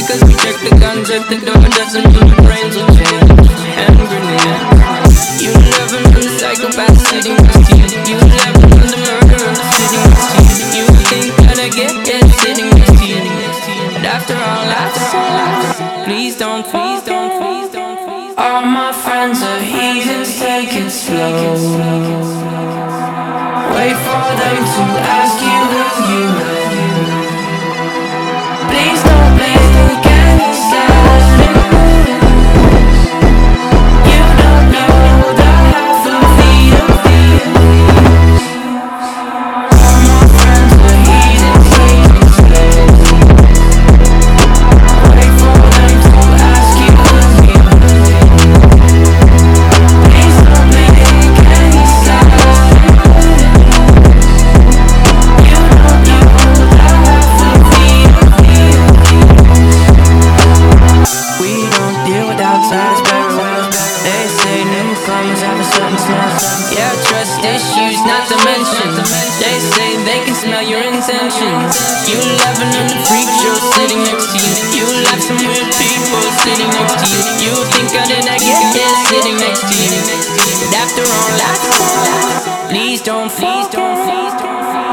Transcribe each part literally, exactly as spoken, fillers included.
because we check the guns at the door doesn't mean your brains will change. Hand grenades. You never know the psychopath sitting next to you. You never know the murderer sitting next to you. You think that I get it sitting next to you. But after all, after all, please don't, please don't, please don't, please don't. All my friends are heathens, take it slow. Wait for them to ask you who you know. Please don't blink any silence. You don't know the half of the abuse. All my friends are heathens, take it slow. Wait for them to ask you who you know. Please don't blink any silence. You don't know the half of the abuse. We don't deal with outsiders very well. They say newcomers have a certain smell. Yeah, trust issues not to mention. They say they can smell your intentions. You laughing on the freak show sitting next to you. You like some weird people sitting next to you. You think I didn't get here sitting next to you. But after all, after all, please don't, please don't, please don't.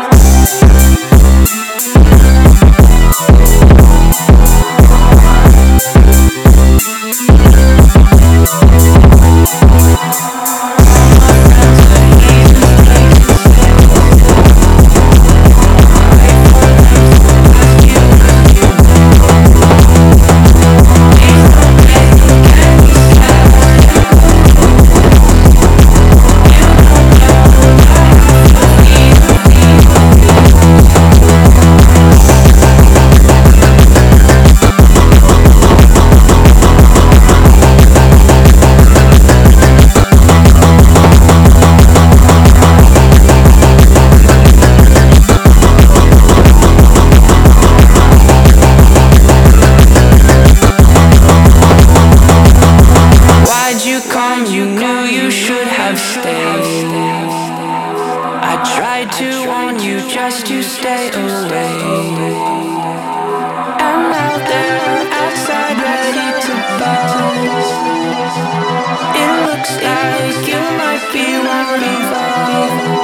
You knew you should have stayed. I tried to warn you just to stay away. I'm out there, outside, ready to buzz. It looks like you might be one of us.